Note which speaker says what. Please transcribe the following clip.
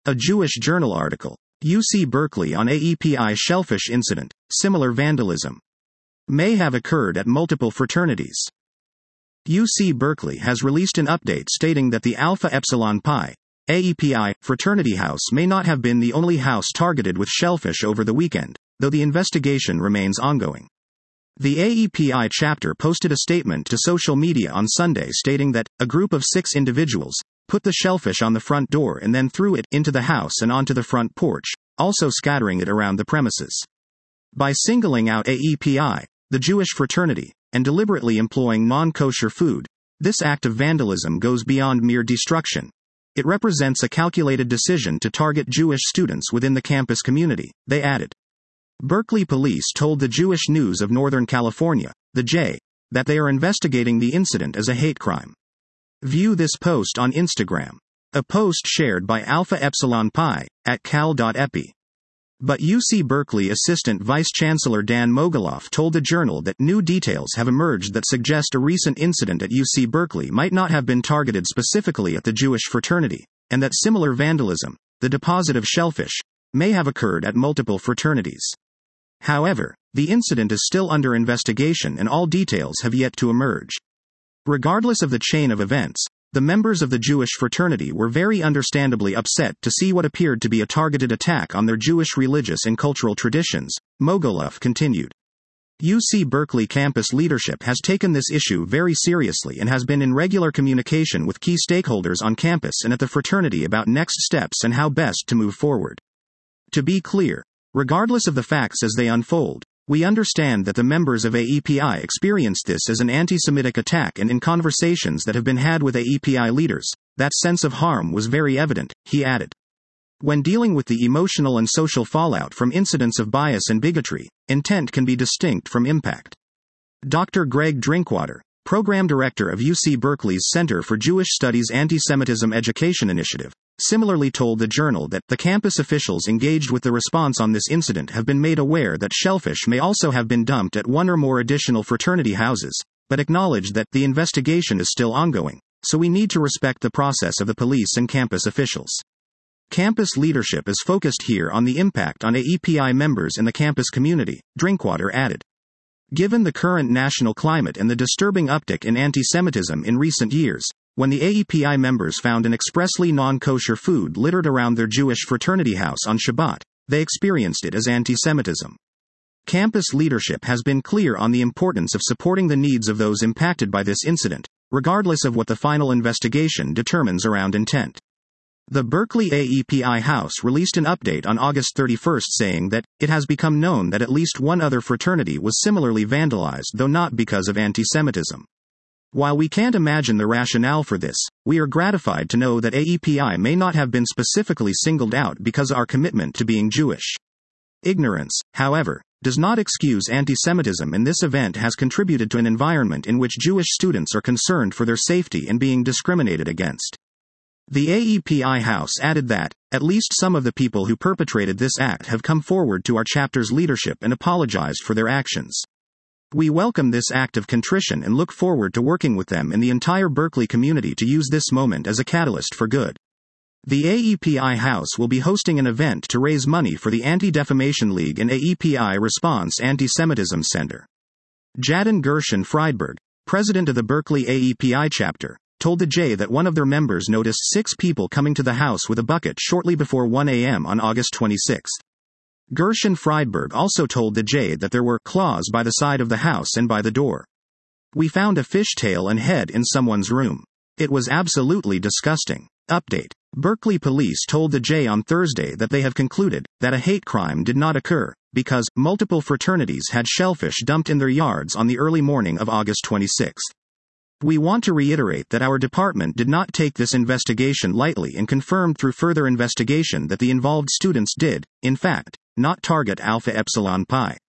Speaker 1: A Jewish Journal article. UC Berkeley on AEPI shellfish incident. Similar vandalism may have occurred at multiple fraternities. UC Berkeley has released an update stating that the Alpha Epsilon Pi AEPI fraternity house may not have been the only house targeted with shellfish over the weekend, though the investigation remains ongoing. The AEPI chapter posted a statement to social media on Sunday stating that a group of 6 individuals put the shellfish on the front door and then threw it into the house and onto the front porch, also scattering it around the premises. By singling out AEPI, the Jewish fraternity, and deliberately employing non-kosher food, this act of vandalism goes beyond mere destruction. It represents a calculated decision to target Jewish students within the campus community, they added. Berkeley police told the Jewish News of Northern California, the J, that they are investigating the incident as a hate crime. View this post on Instagram. A post shared by Alpha Epsilon Pi at cal.epi. But UC Berkeley Assistant Vice Chancellor Dan Mogulof told the Journal that new details have emerged that suggest a recent incident at UC Berkeley might not have been targeted specifically at the Jewish fraternity, and that similar vandalism, the deposit of shellfish, may have occurred at multiple fraternities. However, the incident is still under investigation and all details have yet to emerge. Regardless of the chain of events, the members of the Jewish fraternity were very understandably upset to see what appeared to be a targeted attack on their Jewish religious and cultural traditions, Mogulof continued. UC Berkeley campus leadership has taken this issue very seriously and has been in regular communication with key stakeholders on campus and at the fraternity about next steps and how best to move forward. To be clear, regardless of the facts as they unfold, we understand that the members of AEPI experienced this as an anti-Semitic attack, and in conversations that have been had with AEPI leaders, that sense of harm was very evident, he added. When dealing with the emotional and social fallout from incidents of bias and bigotry, intent can be distinct from impact. Dr. Greg Drinkwater, Program Director of UC Berkeley's Center for Jewish Studies Anti-Semitism Education Initiative, similarly told the Journal that the campus officials engaged with the response on this incident have been made aware that shellfish may also have been dumped at one or more additional fraternity houses, but acknowledged that the investigation is still ongoing, so we need to respect the process of the police and campus officials. Campus leadership is focused here on the impact on AEPI members in the campus community, Drinkwater added. Given the current national climate and the disturbing uptick in anti-Semitism in recent years, when the AEPI members found an expressly non-kosher food littered around their Jewish fraternity house on Shabbat, they experienced it as anti-Semitism. Campus leadership has been clear on the importance of supporting the needs of those impacted by this incident, regardless of what the final investigation determines around intent. The Berkeley AEPI House released an update on August 31 saying that it has become known that at least one other fraternity was similarly vandalized, though not because of anti-Semitism. While we can't imagine the rationale for this, we are gratified to know that AEPI may not have been specifically singled out because of our commitment to being Jewish. Ignorance, however, does not excuse anti-Semitism, and this event has contributed to an environment in which Jewish students are concerned for their safety and being discriminated against. The AEPI House added that, at least some of the people who perpetrated this act have come forward to our chapter's leadership and apologized for their actions. We welcome this act of contrition and look forward to working with them and the entire Berkeley community to use this moment as a catalyst for good. The AEPI House will be hosting an event to raise money for the Anti-Defamation League and AEPI Response Anti-Semitism Center. Jaden Gershon Friedberg, president of the Berkeley AEPI chapter, told the J that one of their members noticed 6 people coming to the house with a bucket shortly before 1 a.m. on August 26. Gershon Friedberg also told the J that there were claws by the side of the house and by the door. We found a fish tail and head in someone's room. It was absolutely disgusting. Update. Berkeley police told the J on Thursday that they have concluded that a hate crime did not occur, because multiple fraternities had shellfish dumped in their yards on the early morning of August 26. We want to reiterate that our department did not take this investigation lightly and confirmed through further investigation that the involved students did, in fact, not target Alpha Epsilon Pi.